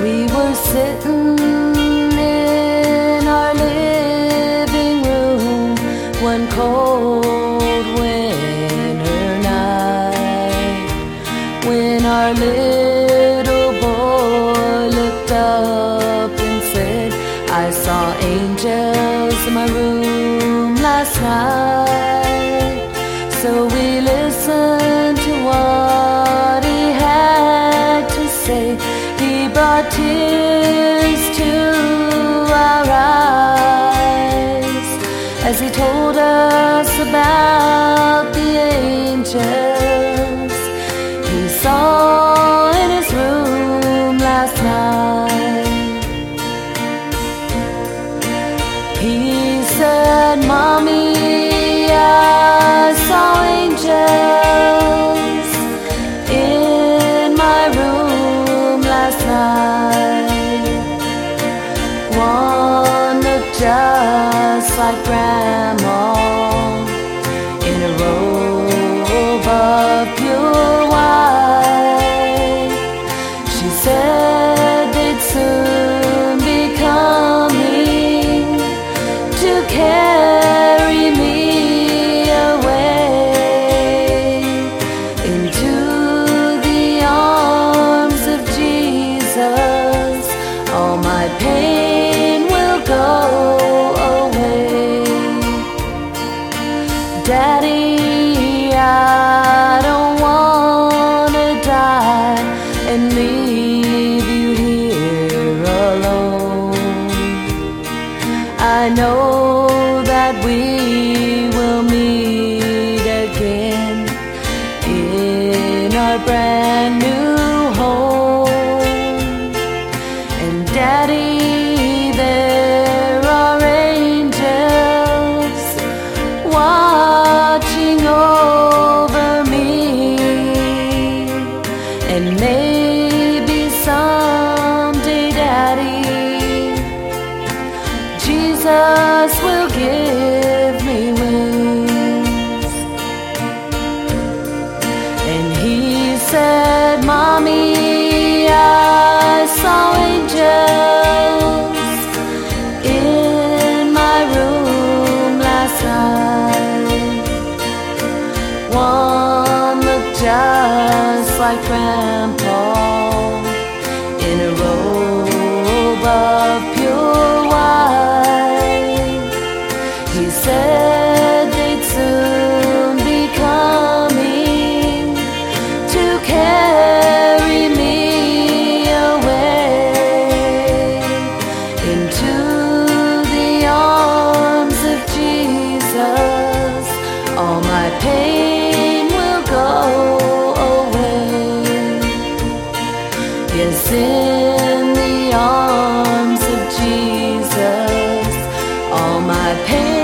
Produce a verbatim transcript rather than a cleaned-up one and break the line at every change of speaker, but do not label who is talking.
We were sitting in our living room one cold winter night, when our little boy looked up and said, "I saw angels in my room last night." So we listened to what he had to say. He brought tears to our eyes as he told us about the angels he saw in his room last night. He said, "Mommy, I saw angels in my room last night. One looked just like Grandma in a robe of pure white. She said they'd soon be coming to carry me away into the arms of Jesus. All my pain will go away. Daddy, I don't wanna die and leave you here alone. I know that we will meet again in our brand new home. And Daddy, there are angels watching over me, and maybe someday, Daddy, Jesus will give me wings." And he said, "Mommy, I saw angels in my room last night. One looked just like Grandpa in a robe of pure white. He said they'd soon be coming to carry me away into the arms of Jesus. All my pain will go away. Yes, in the arms of Jesus, all my pain